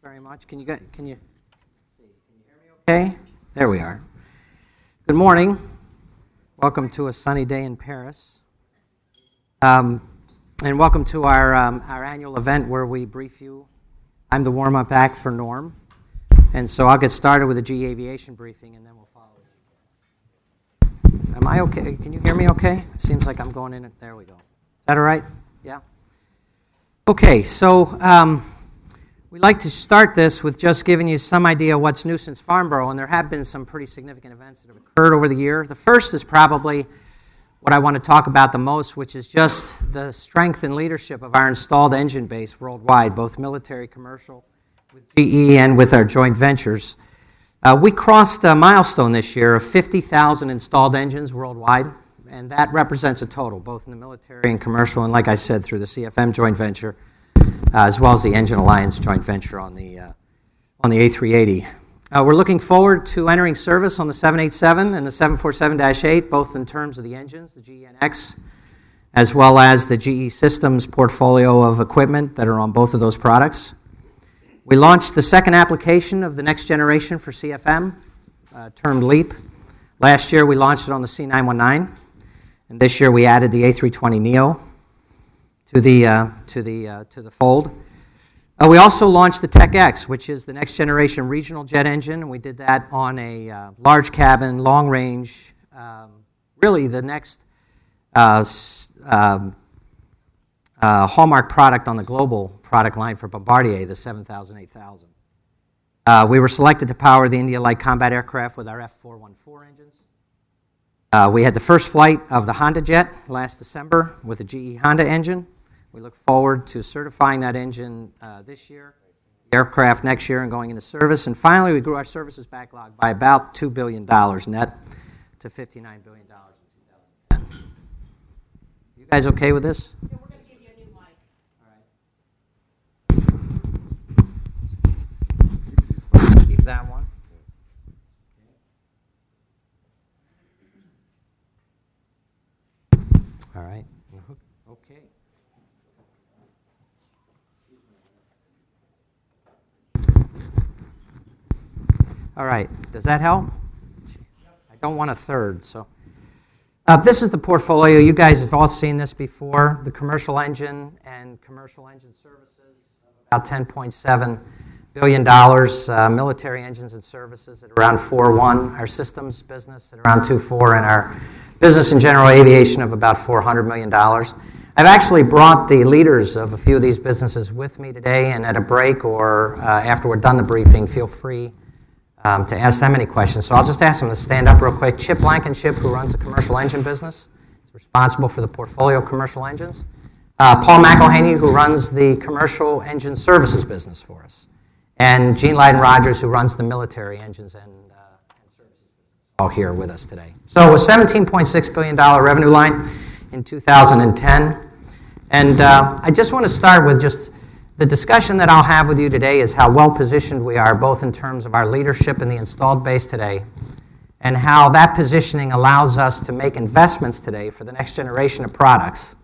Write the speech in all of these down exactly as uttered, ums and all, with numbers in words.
very much. Can you get, can you, let's see, can you hear me okay? There we are. Good morning. Welcome to a sunny day in Paris. Um, and welcome to our, um, our annual event where we brief you. I'm the warm-up act for Norm. And so I'll get started with a G E Aviation briefing and then we'll follow it. Am I okay? Can you hear me okay? It seems like I'm going in. There we go. Is that all right? Yeah? Okay, so um, we'd like to start this with just giving you some idea of what's new since Farnborough, and there have been some pretty significant events that have occurred over the year. The first is probably what I want to talk about the most, which is just the strength and leadership of our installed engine base worldwide, both military, commercial, with G E and with our joint ventures. Uh, we crossed a milestone this year of fifty thousand installed engines worldwide, and that represents a total, both in the military and commercial, and like I said, through the C F M joint venture, uh, as well as the Engine Alliance joint venture on the, uh, on the A three eighty. Uh, we're looking forward to entering service on the seven eighty-seven and the seven forty-seven dash eight, both in terms of the engines, the G E N X, as well as the G E Systems portfolio of equipment that are on both of those products. We launched the second application of the next generation for C F M, uh, termed LEAP. Last year we launched it on the C nine nineteen, and this year we added the A three twenty neo to the uh, to the uh, to the fold. Uh, we also launched the Tech X, which is the next generation regional jet engine, and we did that on a uh, large cabin, long range, um, really the next uh, um, uh, hallmark product on the global product line for Bombardier, the seven thousand, eight thousand. Uh, we were selected to power the India Light Combat Aircraft with our F four fourteen engines. Uh, we had the first flight of the Honda Jet last December with a G E Honda engine. We look forward to certifying that engine uh, this year, the aircraft next year, and going into service. And finally, we grew our services backlog by about two billion dollars net to fifty-nine billion dollars in two thousand ten. You guys okay with this? Yeah, we're going to give you a new mic. All right. Keep that one. All right. Okay. All right. Does that help? I don't want a third, so. Uh, this is the portfolio. You guys have all seen this before. The commercial engine and commercial engine services, about ten point seven billion dollars. Uh, military engines and services at around four point one. Our systems business at around two point four, and our business and general aviation of about four hundred million dollars. I've actually brought the leaders of a few of these businesses with me today, and at a break or uh, after we're done the briefing, feel free Um, to ask them any questions. So I'll just ask them to stand up real quick. Chip Blankenship, who runs the commercial engine business, is responsible for the portfolio of commercial engines. Uh, Paul McElhaney, who runs the commercial engine services business for us. And Gene Leiden-Rogers, who runs the military engines and, uh, and services business, all here with us today. So a seventeen point six billion dollars revenue line in two thousand ten. And uh, I just want to start with just the discussion that I'll have with you today is how well positioned we are, both in terms of our leadership in the installed base today, and how that positioning allows us to make investments today for the next generation of products,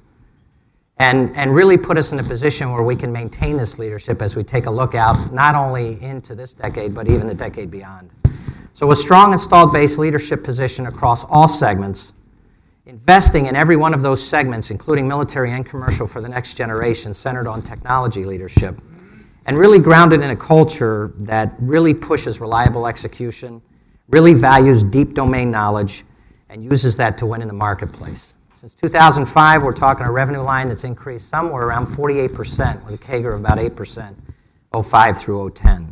and, and really put us in a position where we can maintain this leadership as we take a look out, not only into this decade, but even the decade beyond. So a strong installed base leadership position across all segments, investing in every one of those segments, including military and commercial, for the next generation, centered on technology leadership, and really grounded in a culture that really pushes reliable execution, really values deep domain knowledge, and uses that to win in the marketplace. Since two thousand five, we're talking a revenue line that's increased somewhere around forty-eight percent, with a C A G R of about eight percent, oh five through oh ten.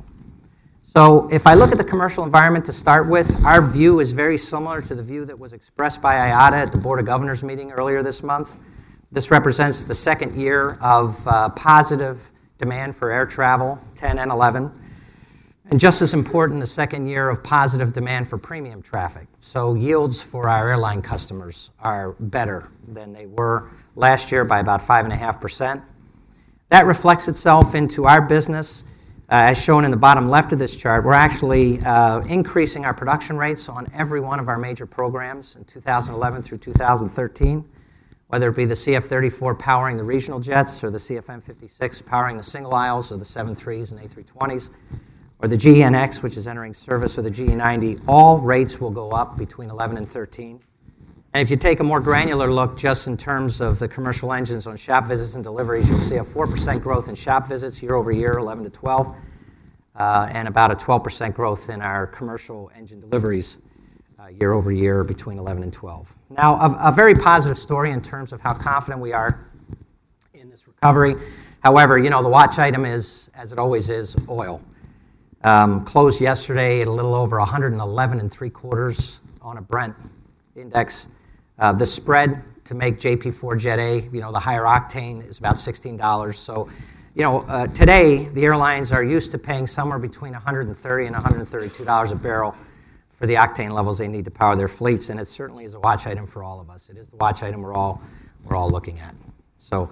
So if I look at the commercial environment to start with, our view is very similar to the view that was expressed by I A T A at the Board of Governors meeting earlier this month. This represents the second year of uh, positive demand for air travel, ten and eleven. And just as important, the second year of positive demand for premium traffic. So yields for our airline customers are better than they were last year by about five point five percent. That reflects itself into our business. Uh, as shown in the bottom left of this chart, we're actually uh, increasing our production rates on every one of our major programs in two thousand eleven through two thousand thirteen. whether it be the C F thirty-four powering the regional jets or the C F M fifty-six powering the single aisles or the seven threes and A three twenties, or the G E N X, which is entering service, or the G E ninety, all rates will go up between eleven and thirteen. And if you take a more granular look just in terms of the commercial engines on shop visits and deliveries, you'll see a four percent growth in shop visits year over year, eleven to twelve, uh, and about a twelve percent growth in our commercial engine deliveries uh, year over year between eleven and twelve. Now, a, a very positive story in terms of how confident we are in this recovery. However, you know, the watch item is, as it always is, oil. Um, closed yesterday at a little over one hundred eleven and three quarters on a Brent index. Uh, the spread to make J P four Jet A, you know, the higher octane, is about sixteen dollars. So, you know, uh, today the airlines are used to paying somewhere between one hundred thirty and one hundred thirty-two dollars a barrel for the octane levels they need to power their fleets, and it certainly is a watch item for all of us. It is the watch item we're all we're all looking at. So,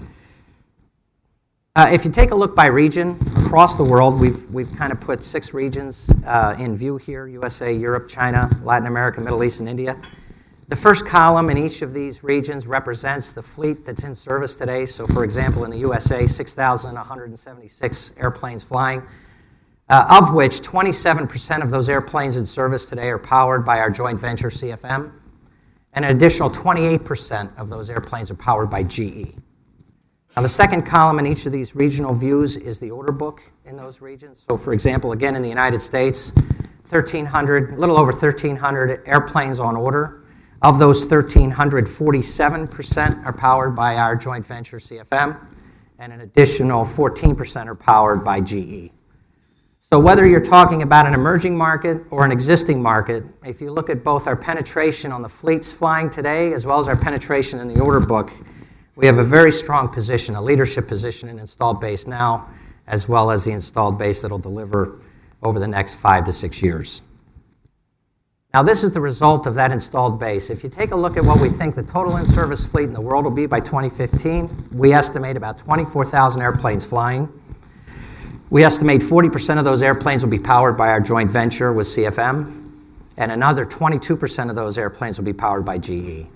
uh, if you take a look by region across the world, we've we've kind of put six regions uh, in view here: U S A, Europe, China, Latin America, Middle East, and India. The first column in each of these regions represents the fleet that's in service today. So, for example, in the U S A, six thousand one hundred seventy-six airplanes flying, uh, of which twenty-seven percent of those airplanes in service today are powered by our joint venture C F M, and an additional twenty-eight percent of those airplanes are powered by G E. Now, the second column in each of these regional views is the order book in those regions. So, for example, again, in the United States, thirteen hundred, a little over thirteen hundred airplanes on order. Of those thirteen hundred, forty-seven percent are powered by our joint venture C F M, and an additional fourteen percent are powered by G E. So whether you're talking about an emerging market or an existing market, if you look at both our penetration on the fleets flying today as well as our penetration in the order book, we have a very strong position, a leadership position in installed base now, as well as the installed base that will deliver over the next five to six years. Now, this is the result of that installed base. If you take a look at what we think the total in-service fleet in the world will be by twenty fifteen, we estimate about twenty-four thousand airplanes flying. We estimate forty percent of those airplanes will be powered by our joint venture with C F M, and another twenty-two percent of those airplanes will be powered by G E.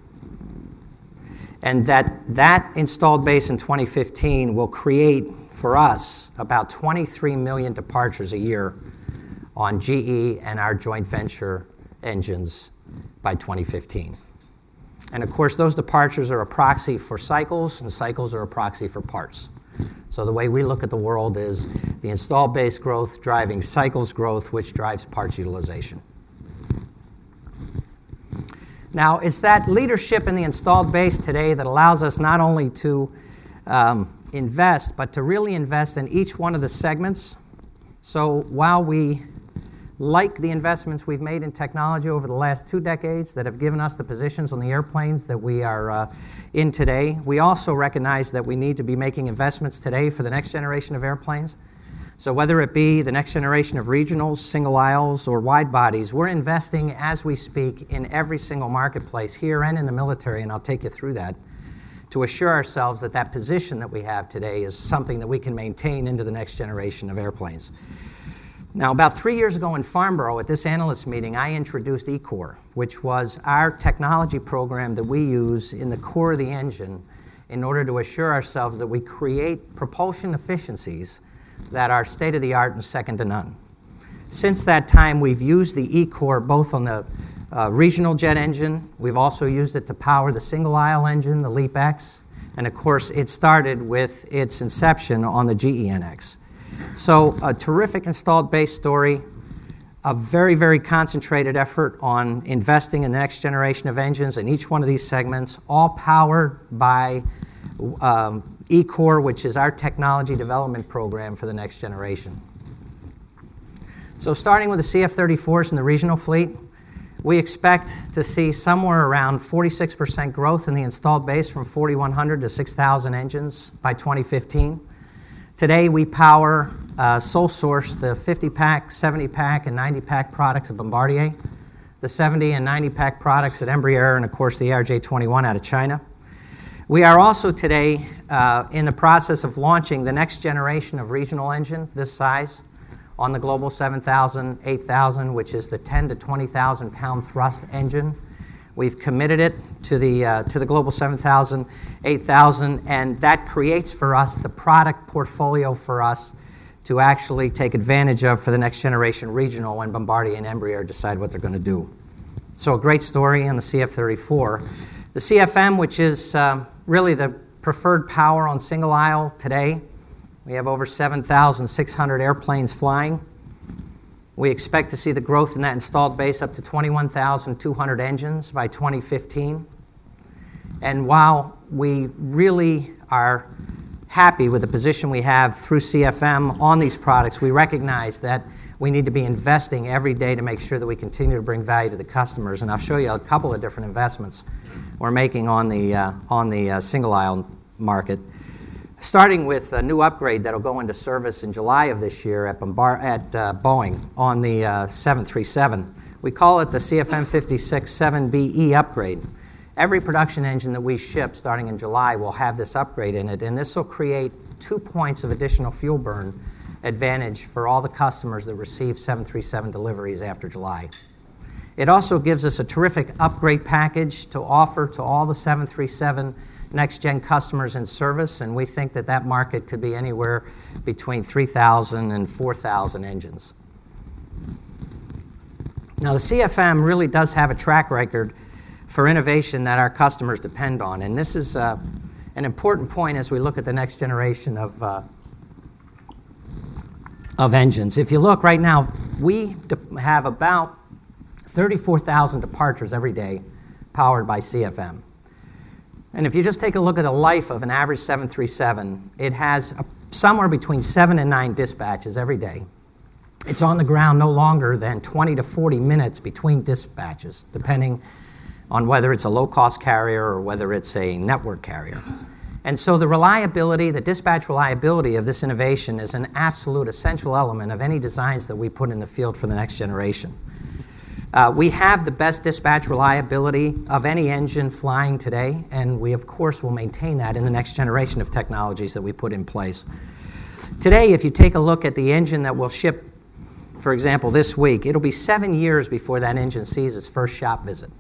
And that, that installed base in twenty fifteen will create, for us, about twenty-three million departures a year on G E and our joint venture engines by twenty fifteen. And of course, those departures are a proxy for cycles, and cycles are a proxy for parts. So the way we look at the world is the installed base growth driving cycles growth, which drives parts utilization. Now, it's that leadership in the installed base today that allows us not only to um, invest, but to really invest in each one of the segments. So while we like the investments we've made in technology over the last two decades that have given us the positions on the airplanes that we are uh, in today, we also recognize that we need to be making investments today for the next generation of airplanes. So whether it be the next generation of regionals, single aisles, or wide bodies, we're investing as we speak in every single marketplace here and in the military, and I'll take you through that, to assure ourselves that that position that we have today is something that we can maintain into the next generation of airplanes. Now, about three years ago in Farnborough at this analyst meeting, I introduced eCore, which was our technology program that we use in the core of the engine in order to assure ourselves that we create propulsion efficiencies that are state-of-the-art and second to none. Since that time, we've used the eCore both on the uh, regional jet engine. We've also used it to power the single-aisle engine, the LEAP-X, and of course, it started with its inception on the G E N X. So a terrific installed base story, a very, very concentrated effort on investing in the next generation of engines in each one of these segments, all powered by um, eCore, which is our technology development program for the next generation. So starting with the C F thirty-fours in the regional fleet, we expect to see somewhere around forty-six percent growth in the installed base from forty-one hundred to six thousand engines by twenty fifteen. Today, we power, uh, sole source, the fifty pack, seventy pack, and ninety pack products of Bombardier, the seventy and ninety pack products at Embraer, and of course the A R J twenty-one out of China. We are also today uh, in the process of launching the next generation of regional engine this size on the Global seven thousand, eight thousand, which is the ten to twenty thousand pound thrust engine, We've committed it to the, uh, to the Global seven thousand, eight thousand, and that creates for us the product portfolio for us to actually take advantage of for the next generation regional when Bombardier and Embraer decide what they're going to do. So a great story on the C F thirty-four. The C F M, which is um, really the preferred power on single aisle today, we have over seven thousand six hundred airplanes flying. We expect to see the growth in that installed base up to twenty-one thousand two hundred engines by twenty fifteen. And while we really are happy with the position we have through C F M on these products, we recognize that we need to be investing every day to make sure that we continue to bring value to the customers. And I'll show you a couple of different investments we're making on the, uh, on the uh, single aisle market. Starting with a new upgrade that'll go into service in July of this year at, Bombard- at uh, Boeing on the uh, seven thirty-seven. We call it the C F M fifty-six seven B E upgrade. Every production engine that we ship starting in July will have this upgrade in it, and this will create two points of additional fuel burn advantage for all the customers that receive seven thirty-seven deliveries after July. It also gives us a terrific upgrade package to offer to all the seven thirty-seven next-gen customers in service, and we think that that market could be anywhere between three thousand and four thousand engines. Now, the C F M really does have a track record for innovation that our customers depend on, and this is uh, an important point as we look at the next generation of, uh, of engines. If you look right now, we de- have about thirty-four thousand departures every day powered by C F M. And if you just take a look at the life of an average seven thirty-seven, it has a, somewhere between seven and nine dispatches every day. It's on the ground no longer than twenty to forty minutes between dispatches, depending on whether it's a low-cost carrier or whether it's a network carrier. And so the reliability, the dispatch reliability of this innovation is an absolute essential element of any designs that we put in the field for the next generation. Uh, we have the best dispatch reliability of any engine flying today, and we, of course, will maintain that in the next generation of technologies that we put in place. Today, if you take a look at the engine that will ship, for example, this week, it'll be seven years before that engine sees its first shop visit.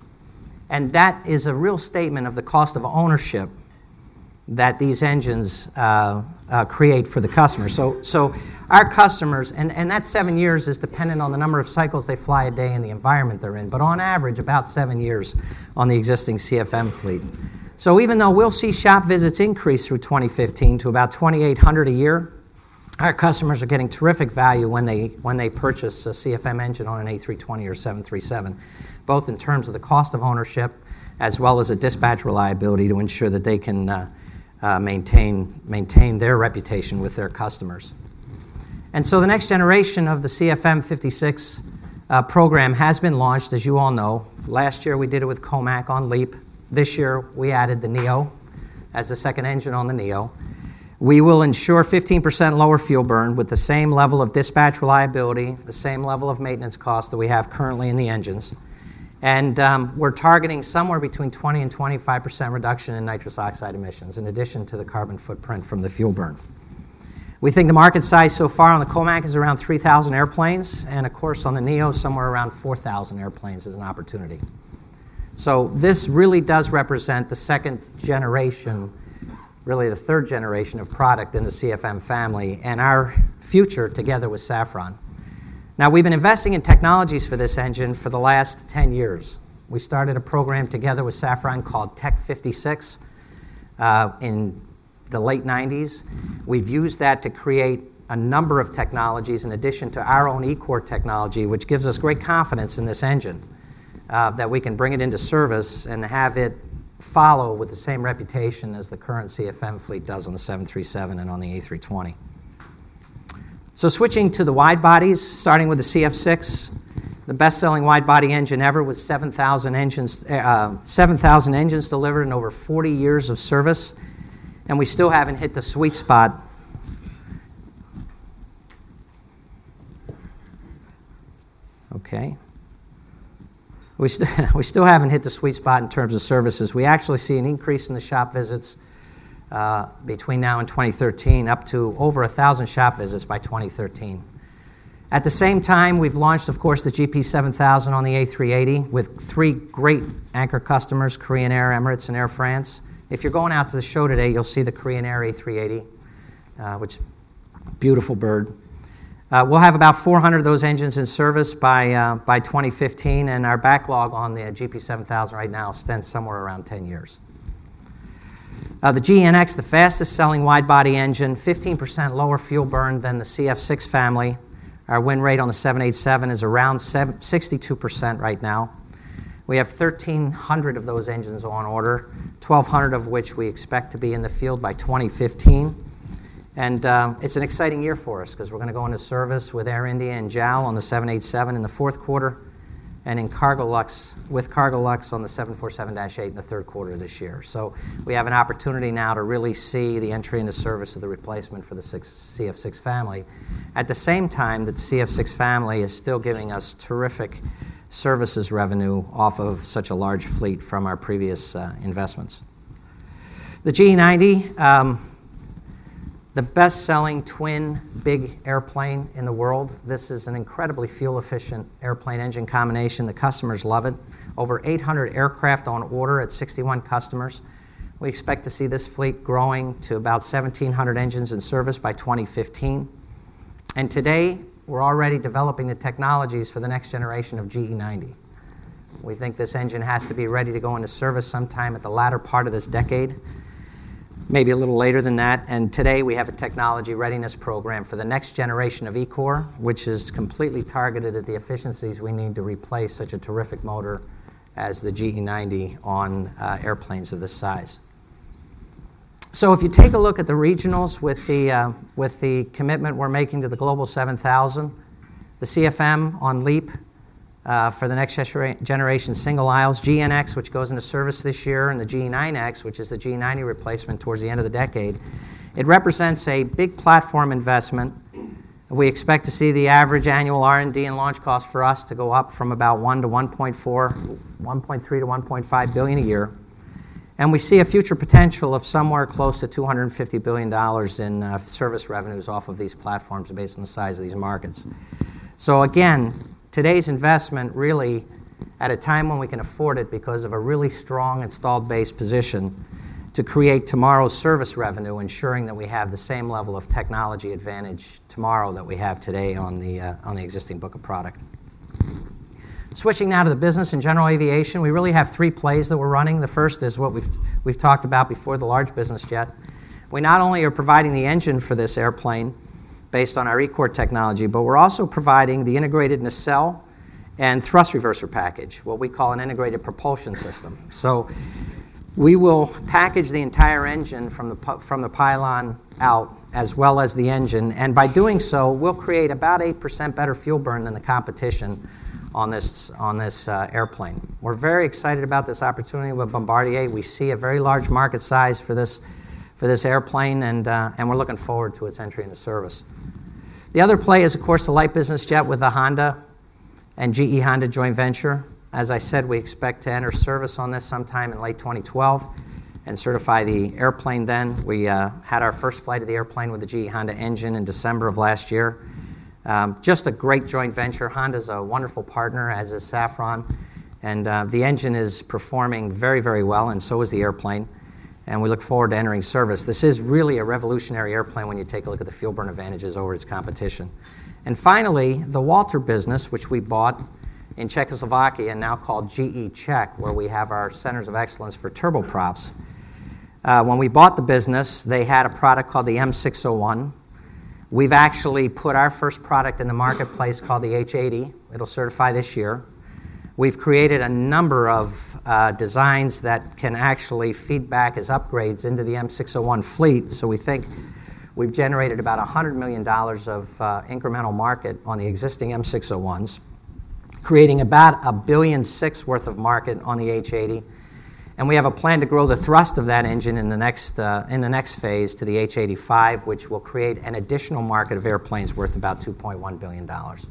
And that is a real statement of the cost of ownership that these engines uh, uh, create for the customer. So, so our customers, and, and that seven years is dependent on the number of cycles they fly a day and the environment they're in, but on average, about seven years on the existing C F M fleet. So even though we'll see shop visits increase through twenty fifteen to about twenty-eight hundred a year, our customers are getting terrific value when they, when they purchase a C F M engine on an A three twenty or seven thirty-seven, both in terms of the cost of ownership as well as a dispatch reliability to ensure that they can uh, uh, maintain, maintain their reputation with their customers. And so the next generation of the C F M fifty-six uh, program has been launched, as you all know. Last year we did it with COMAC on LEAP. This year we added the NEO as the second engine on the NEO. We will ensure fifteen percent lower fuel burn with the same level of dispatch reliability, the same level of maintenance cost that we have currently in the engines. And um, we're targeting somewhere between twenty and twenty-five percent reduction in nitrous oxide emissions, in addition to the carbon footprint from the fuel burn. We think the market size so far on the COMAC is around three thousand airplanes, and of course on the NEO, somewhere around four thousand airplanes is an opportunity. So this really does represent the second generation, really the third generation of product in the C F M family, and our future together with Safran. Now, we've been investing in technologies for this engine for the last ten years. We started a program together with Safran called Tech fifty-six uh, in the late nineties. We've used that to create a number of technologies in addition to our own E-Core technology, which gives us great confidence in this engine, uh, that we can bring it into service and have it follow with the same reputation as the current C F M fleet does on the seven thirty-seven and on the A three twenty. So switching to the wide bodies, starting with the C F six, the best-selling wide-body engine ever with seven thousand engines, uh, seven thousand engines delivered in over forty years of service, and we still haven't hit the sweet spot. Okay. We, st- we still haven't hit the sweet spot in terms of services. We actually see an increase in the shop visits uh, between now and twenty thirteen, up to over one thousand shop visits by twenty thirteen. At the same time, we've launched, of course, the G P seven thousand on the A three eighty with three great anchor customers, Korean Air, Emirates, and Air France. If you're going out to the show today, you'll see the Korean Air A three eighty, uh, which beautiful bird. Uh, we'll have about four hundred of those engines in service by uh, by twenty fifteen, and our backlog on the G P seven thousand right now stands somewhere around ten years. Uh, the G E N X, the fastest selling wide-body engine, fifteen percent lower fuel burn than the C F six family. Our win rate on the seven eighty-seven is around sixty-two percent right now. We have thirteen hundred of those engines on order, twelve hundred of which we expect to be in the field by twenty fifteen. And uh, it's an exciting year for us because we're going to go into service with Air India and J A L on the seven eighty-seven in the fourth quarter, and in Cargolux, with Cargolux on the seven forty-seven dash eight in the third quarter of this year. So we have an opportunity now to really see the entry into service of the replacement for the C F six family. At the same time that the C F six family is still giving us terrific services revenue off of such a large fleet from our previous uh, investments. The G E ninety, um, the best-selling twin big airplane in the world. This is an incredibly fuel-efficient airplane engine combination. The customers love it. Over eight hundred aircraft on order at sixty-one customers. We expect to see this fleet growing to about seventeen hundred engines in service by twenty fifteen. And today, we're already developing the technologies for the next generation of G E ninety. We think this engine has to be ready to go into service sometime at the latter part of this decade, maybe a little later than that. And today we have a technology readiness program for the next generation of E-Core, which is completely targeted at the efficiencies we need to replace such a terrific motor as the G E ninety on uh, airplanes of this size. So if you take a look at the regionals with the, uh, with the commitment we're making to the Global seven thousand, the C F M on LEAP uh, for the next generation single aisles, G E N X, which goes into service this year, and the G E nine X, which is the G E ninety replacement towards the end of the decade, it represents a big platform investment. We expect to see the average annual R and D and launch cost for us to go up from about one to one point four, one point three to one point five billion a year. And we see a future potential of somewhere close to two hundred fifty billion dollars in uh, service revenues off of these platforms based on the size of these markets. So again, today's investment really, at a time when we can afford it because of a really strong installed base position, to create tomorrow's service revenue, ensuring that we have the same level of technology advantage tomorrow that we have today on the, uh, on the existing book of product. Switching now to the business and general aviation, we really have three plays that we're running. The first is what we've, we've talked about before, the large business jet. We not only are providing the engine for this airplane based on our E-Core technology, but we're also providing the integrated nacelle and thrust reverser package, what we call an integrated propulsion system. So we will package the entire engine from the, from the pylon out, as well as the engine, and by doing so, we'll create about eight percent better fuel burn than the competition on this, on this uh, airplane. We're very excited about this opportunity with Bombardier. We see a very large market size for this, for this airplane, and, uh, and we're looking forward to its entry into service. The other play is, of course, the light business jet with the Honda and G E Honda joint venture. As I said, we expect to enter service on this sometime in late twenty twelve and certify the airplane then. We uh, had our first flight of the airplane with the G E Honda engine in December of last year. Um, just a great joint venture. Honda's a wonderful partner, as is Safran. And uh, the engine is performing very, very well, and so is the airplane. And we look forward to entering service. This is really a revolutionary airplane when you take a look at the fuel burn advantages over its competition. And finally, the Walter business, which we bought in Czechoslovakia and now called G E Czech, where we have our centers of excellence for turboprops. Uh, when we bought the business, they had a product called the M six oh one. We've actually put our first product in the marketplace called the H eighty. It'll certify this year. We've created a number of uh, designs that can actually feed back as upgrades into the M six oh one fleet. So we think we've generated about one hundred million dollars of uh, incremental market on the existing M six oh ones, creating about a billion six worth of market on the H eighty. And we have a plan to grow the thrust of that engine in the next, uh, in the next phase to the H eighty-five, which will create an additional market of airplanes worth about two point one billion dollars.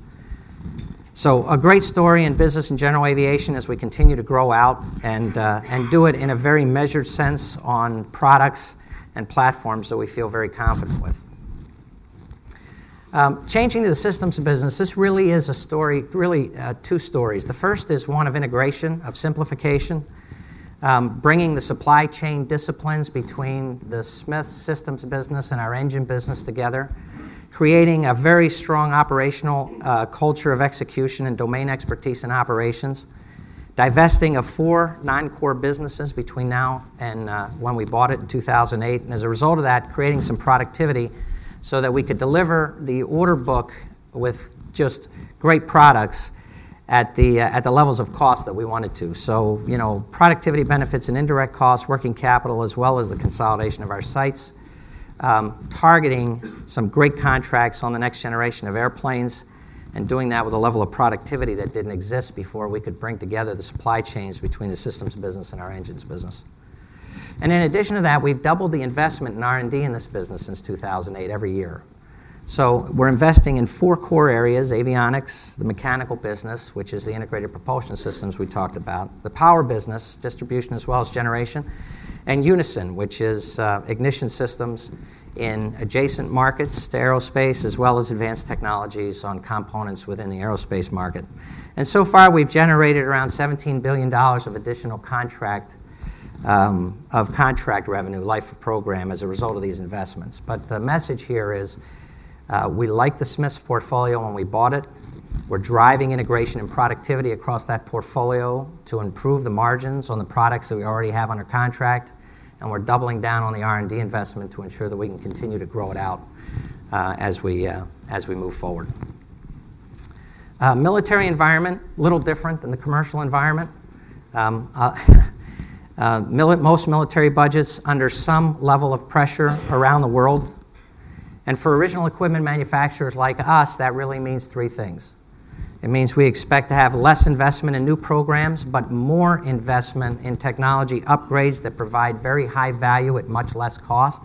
So a great story in business and general aviation as we continue to grow out and, uh, and do it in a very measured sense on products and platforms that we feel very confident with. Um, changing to the systems business, this really is a story, really uh, two stories. The first is one of integration, of simplification, um, bringing the supply chain disciplines between the Smith Systems business and our engine business together, creating a very strong operational uh, culture of execution and domain expertise in operations, divesting of four non-core businesses between now and uh, when we bought it in two thousand eight, and as a result of that, creating some productivity so that we could deliver the order book with just great products at the uh, at the levels of cost that we wanted to. So, you know, productivity benefits and indirect costs, working capital, as well as the consolidation of our sites, um, targeting some great contracts on the next generation of airplanes, and doing that with a level of productivity that didn't exist before we could bring together the supply chains between the systems business and our engines business. And in addition to that, we've doubled the investment in R and D in this business since two thousand eight every year. So we're investing in four core areas: avionics, the mechanical business, which is the integrated propulsion systems we talked about, the power business, distribution as well as generation, and Unison, which is uh, ignition systems in adjacent markets to aerospace, as well as advanced technologies on components within the aerospace market. And so far, we've generated around seventeen billion dollars of additional contract Um, of contract revenue, life of program, as a result of these investments. But the message here is uh, we like the Smiths portfolio when we bought it. We're driving integration and productivity across that portfolio to improve the margins on the products that we already have under contract, and we're doubling down on the R and D investment to ensure that we can continue to grow it out uh, as we uh, as we move forward. Uh, military environment, a little different than the commercial environment. Um, uh, Uh, mili- most military budgets under some level of pressure around the world. And for original equipment manufacturers like us, that really means three things. It means we expect to have less investment in new programs, but more investment in technology upgrades that provide very high value at much less cost.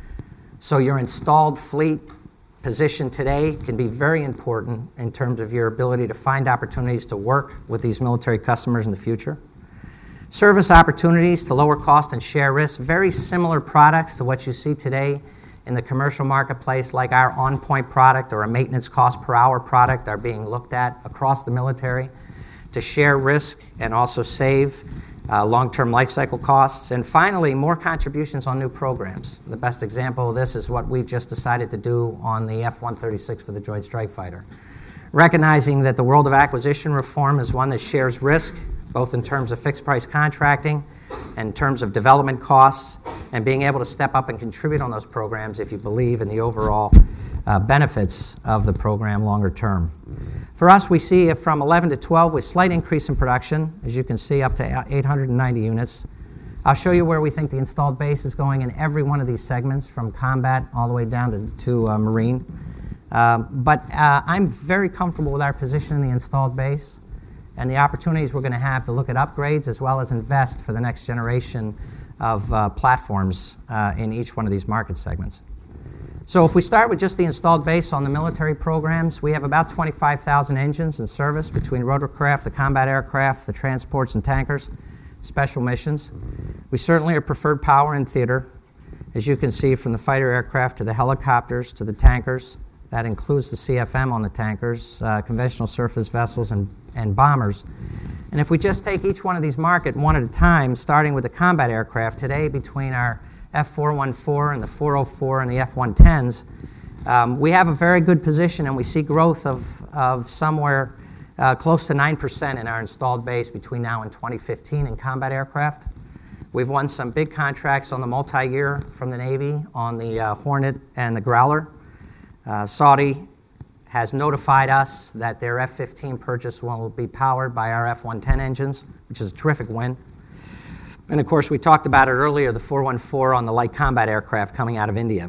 So your installed fleet position today can be very important in terms of your ability to find opportunities to work with these military customers in the future. Service opportunities to lower cost and share risk, very similar products to what you see today in the commercial marketplace, like our on-point product or a maintenance cost per hour product are being looked at across the military to share risk and also save uh, long-term life cycle costs. And finally, more contributions on new programs. The best example of this is what we've just decided to do on the F one thirty-six for the Joint Strike Fighter. Recognizing that the world of acquisition reform is one that shares risk, both in terms of fixed-price contracting and in terms of development costs, and being able to step up and contribute on those programs if you believe in the overall uh, benefits of the program longer term. For us, we see it from eleven to twelve with slight increase in production, as you can see, up to eight hundred ninety units. I'll show you where we think the installed base is going in every one of these segments, from combat all the way down to, to uh, marine. Um, but uh, I'm very comfortable with our position in the installed base and the opportunities we're going to have to look at upgrades as well as invest for the next generation of uh, platforms uh, in each one of these market segments. So if we start with just the installed base on the military programs, we have about twenty-five thousand engines in service between rotorcraft, the combat aircraft, the transports and tankers, special missions. We certainly are preferred power in theater, as you can see, from the fighter aircraft to the helicopters to the tankers. That includes the C F M on the tankers, uh, conventional surface vessels, and, and bombers. And if we just take each one of these market one at a time, starting with the combat aircraft, today between our F four fourteen and the four oh four and the F one tens, um, we have a very good position, and we see growth of, of somewhere uh, close to nine percent in our installed base between now and twenty fifteen in combat aircraft. We've won some big contracts on the multi-year from the Navy on the uh, Hornet and the Growler. Uh, Saudi has notified us that their F fifteen purchase will be powered by our F one ten engines, which is a terrific win. And of course, we talked about it earlier, the four fourteen on the light combat aircraft coming out of India.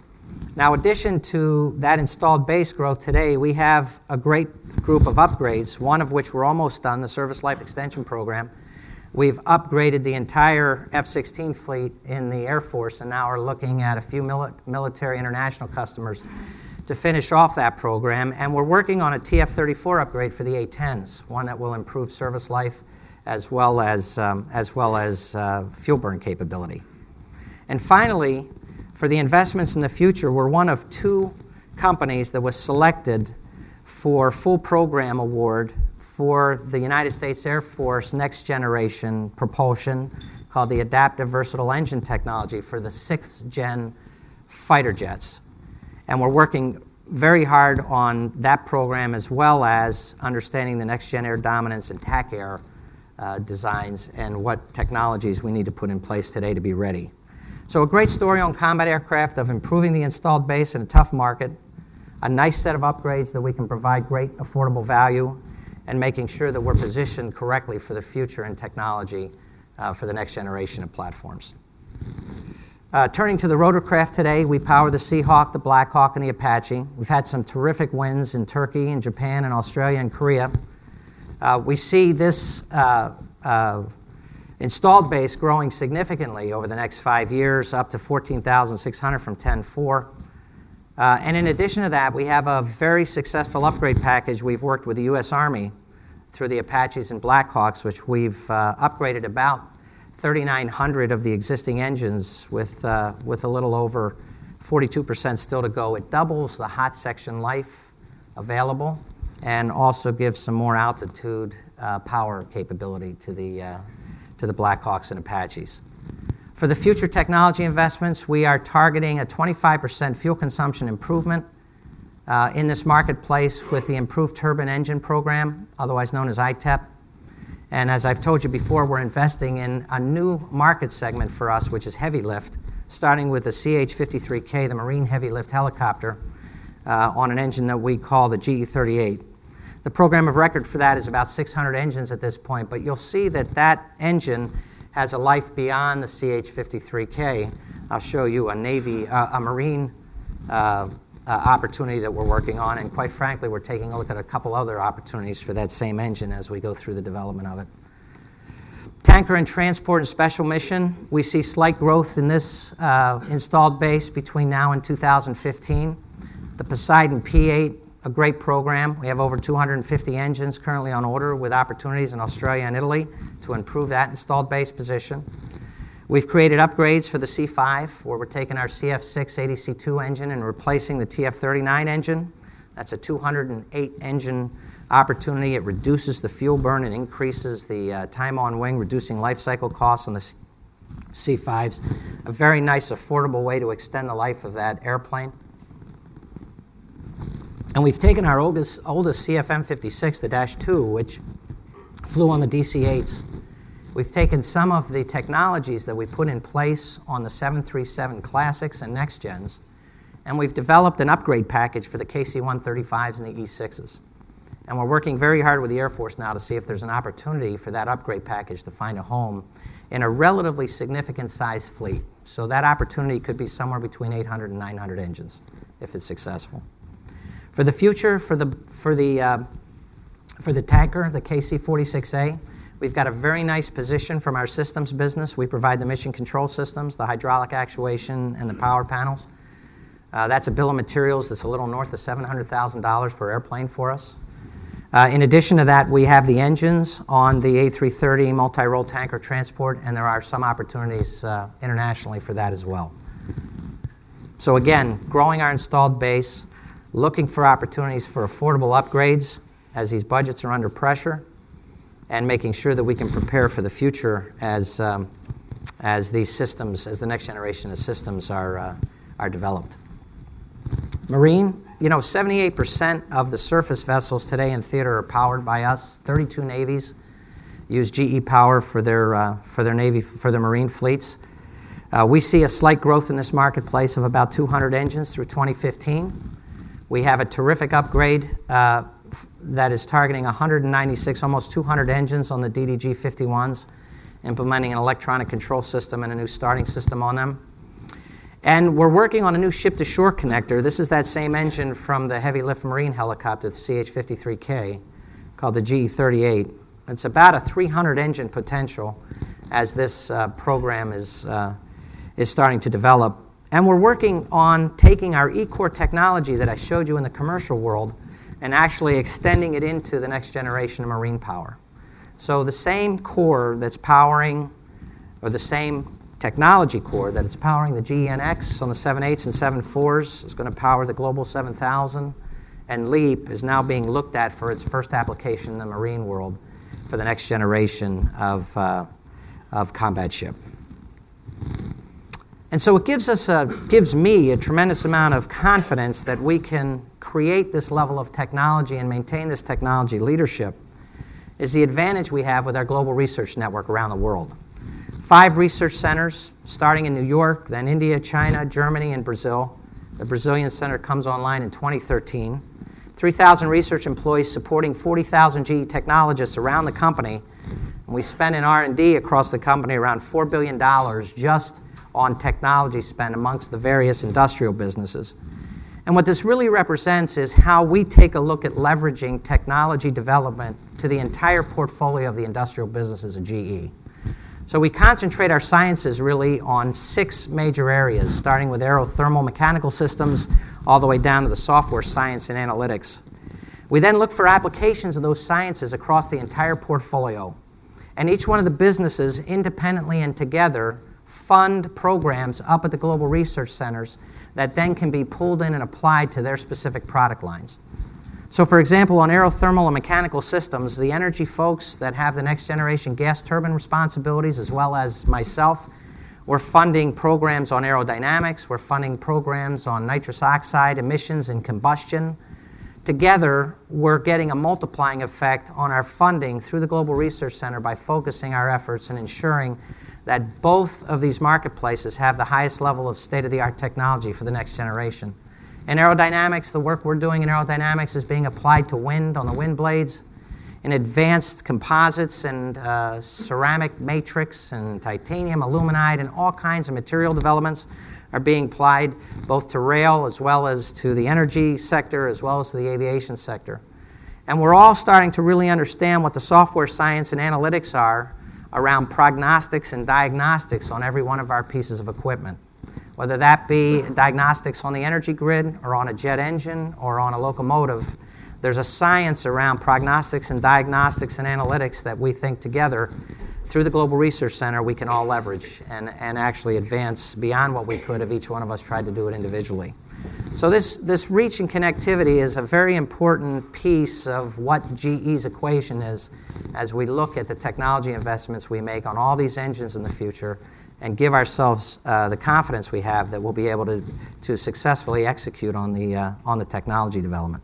Now, in addition to that installed base growth today, we have a great group of upgrades, one of which we're almost done, the Service Life Extension Program. We've upgraded the entire F sixteen fleet in the Air Force, and now are looking at a few mili- military international customers to finish off that program. And we're working on a T F thirty-four upgrade for the A tens, one that will improve service life as well as, um, as, well as uh, fuel burn capability. And finally, for the investments in the future, we're one of two companies that was selected for full program award for the United States Air Force next generation propulsion called the Adaptive Versatile Engine Technology for the sixth gen fighter jets. And we're working very hard on that program as well as understanding the next gen air dominance and TAC air uh, designs and what technologies we need to put in place today to be ready. So a great story on combat aircraft of improving the installed base in a tough market, a nice set of upgrades that we can provide great affordable value, and making sure that we're positioned correctly for the future in technology uh, for the next generation of platforms. Uh, turning to the rotorcraft today, we power the Seahawk, the Blackhawk, and the Apache. We've had some terrific wins in Turkey and Japan and Australia and Korea. Uh, we see this uh, uh, installed base growing significantly over the next five years, up to fourteen thousand six hundred from ten four. Uh, and in addition to that, we have a very successful upgrade package. We've worked with the U S Army through the Apaches and Blackhawks, which we've uh, upgraded about thirty-nine hundred of the existing engines with, uh, with a little over forty-two percent still to go. It doubles the hot section life available and also gives some more altitude uh, power capability to the, uh, to the Blackhawks and Apaches. For the future technology investments, we are targeting a twenty-five percent fuel consumption improvement uh, in this marketplace with the Improved Turbine Engine Program, otherwise known as I T E P. And as I've told you before, we're investing in a new market segment for us, which is heavy lift, starting with the C H fifty-three K, the Marine Heavy Lift Helicopter, uh, on an engine that we call the G E thirty-eight. The program of record for that is about six hundred engines at this point, but you'll see that that engine has a life beyond the C H fifty-three K. I'll show you a Navy, uh, a Marine uh, uh, opportunity that we're working on, and quite frankly, we're taking a look at a couple other opportunities for that same engine as we go through the development of it. Tanker and transport and special mission, we see slight growth in this uh, installed base between now and two thousand fifteen. The Poseidon P eight, a great program. We have over two hundred fifty engines currently on order with opportunities in Australia and Italy to improve that installed base position. We've created upgrades for the C five, where we're taking our C F six eighty C two engine and replacing the T F thirty-nine engine. That's a two hundred eight engine opportunity. It reduces the fuel burn and increases the uh, time on wing, reducing life cycle costs on the C fives. A very nice, affordable way to extend the life of that airplane. And we've taken our oldest, oldest C F M fifty-six, the Dash two, which flew on the D C eights. We've taken some of the technologies that we put in place on the seven thirty-seven Classics and Next Gens, and we've developed an upgrade package for the K C one thirty-fives and the E sixes. And we're working very hard with the Air Force now to see if there's an opportunity for that upgrade package to find a home in a relatively significant size fleet. So that opportunity could be somewhere between eight hundred and nine hundred engines if it's successful. For the future, for the, for the, uh, for the tanker, the K C forty-six A, we've got a very nice position from our systems business. We provide the mission control systems, the hydraulic actuation, and the power panels. Uh, that's a bill of materials that's a little north of seven hundred thousand dollars per airplane for us. Uh, in addition to that, we have the engines on the A three thirty multi-role tanker transport, and there are some opportunities uh, internationally for that as well. So again, growing our installed base, looking for opportunities for affordable upgrades as these budgets are under pressure, and making sure that we can prepare for the future as, um, as these systems, as the next generation of systems are, uh, are developed. Marine, you know, seventy-eight percent of the surface vessels today in theater are powered by us. thirty-two navies use G E power for their, uh, for their Navy, for their Marine fleets. Uh, we see a slight growth in this marketplace of about two hundred engines through twenty fifteen. We have a terrific upgrade uh, that is targeting one hundred ninety-six, almost two hundred engines on the D D G fifty-ones, implementing an electronic control system and a new starting system on them. And we're working on a new ship-to-shore connector. This is that same engine from the heavy lift Marine helicopter, the C H fifty-three K, called the G E thirty-eight. It's about a three hundred engine potential as this uh, program is, uh, is starting to develop. And we're working on taking our E-Core technology that I showed you in the commercial world and actually extending it into the next generation of marine power. So the same core that's powering, or the same technology core, that it's powering the G E N X on the seven eights and seven fours. It's going to power the Global seven thousand. And LEAP is now being looked at for its first application in the marine world for the next generation of, uh, of combat ship. And so it gives us a, gives me a tremendous amount of confidence that we can create this level of technology and maintain this technology leadership is the advantage we have with our global research network around the world. Five research centers, starting in New York, then India, China, Germany, and Brazil. The Brazilian center comes online in twenty thirteen. three thousand research employees supporting forty thousand G E technologists around the company. And we spend in R and D across the company around four billion dollars just on technology spend amongst the various industrial businesses. And what this really represents is how we take a look at leveraging technology development to the entire portfolio of the industrial businesses of G E. So we concentrate our sciences really on six major areas, starting with aerothermal mechanical systems all the way down to the software science and analytics. We then look for applications of those sciences across the entire portfolio. And each one of the businesses, independently and together, fund programs up at the global research centers that then can be pulled in and applied to their specific product lines. So for example, on aerothermal and mechanical systems, the energy folks that have the next generation gas turbine responsibilities, as well as myself, we're funding programs on aerodynamics, we're funding programs on nitrous oxide emissions and combustion. Together, we're getting a multiplying effect on our funding through the Global Research Center by focusing our efforts and ensuring that both of these marketplaces have the highest level of state-of-the-art technology for the next generation. In aerodynamics, the work we're doing in aerodynamics is being applied to wind on the wind blades. In advanced composites and uh, ceramic matrix and titanium, aluminide, and all kinds of material developments are being applied both to rail as well as to the energy sector as well as to the aviation sector. And we're all starting to really understand what the software science and analytics are around prognostics and diagnostics on every one of our pieces of equipment. Whether that be diagnostics on the energy grid or on a jet engine or on a locomotive, there's a science around prognostics and diagnostics and analytics that we think together through the Global Research Center we can all leverage and, and actually advance beyond what we could if each one of us tried to do it individually. So this, this reach and connectivity is a very important piece of what G E's equation is as we look at the technology investments we make on all these engines in the future and give ourselves uh, the confidence we have that we'll be able to, to successfully execute on the, uh, on the technology development.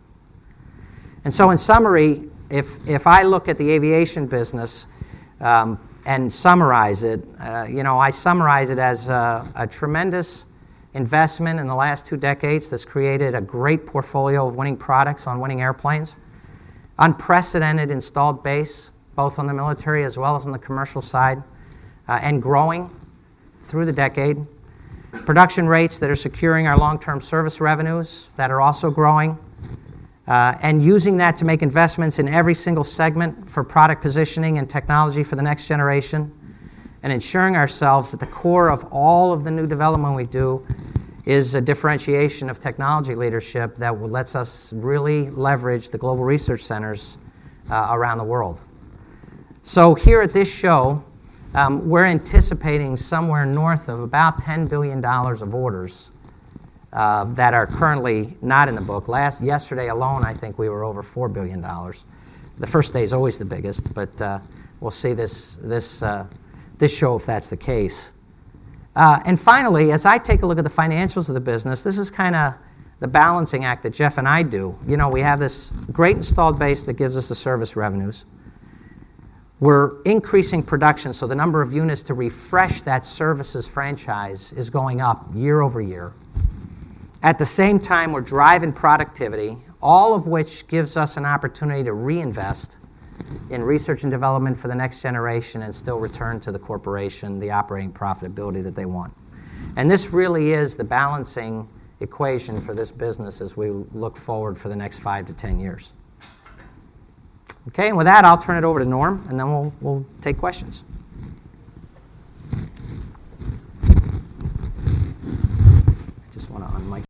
And so in summary, if, if I look at the aviation business um, and summarize it, uh, you know, I summarize it as a, a tremendous investment in the last two decades that's created a great portfolio of winning products on winning airplanes, unprecedented installed base, both on the military as well as on the commercial side, uh, and growing through the decade. Production rates that are securing our long-term service revenues that are also growing, uh, and using that to make investments in every single segment for product positioning and technology for the next generation, and ensuring ourselves at the core of all of the new development we do is a differentiation of technology leadership that lets us really leverage the global research centers uh, around the world. So here at this show, Um, we're anticipating somewhere north of about ten billion dollars of orders uh, that are currently not in the book. Last Yesterday alone, I think we were over four billion dollars. The first day is always the biggest, but uh, we'll see this, this, uh, this show if that's the case. Uh, and finally, as I take a look at the financials of the business, this is kind of the balancing act that Jeff and I do. You know, we have this great installed base that gives us the service revenues. We're increasing production, so the number of units to refresh that services franchise is going up year over year. At the same time, we're driving productivity, all of which gives us an opportunity to reinvest in research and development for the next generation and still return to the corporation the operating profitability that they want. And this really is the balancing equation for this business as we look forward for the next five to ten years. Okay, and with that, I'll turn it over to Norm, and then we'll, we'll take questions. I just want to unmic.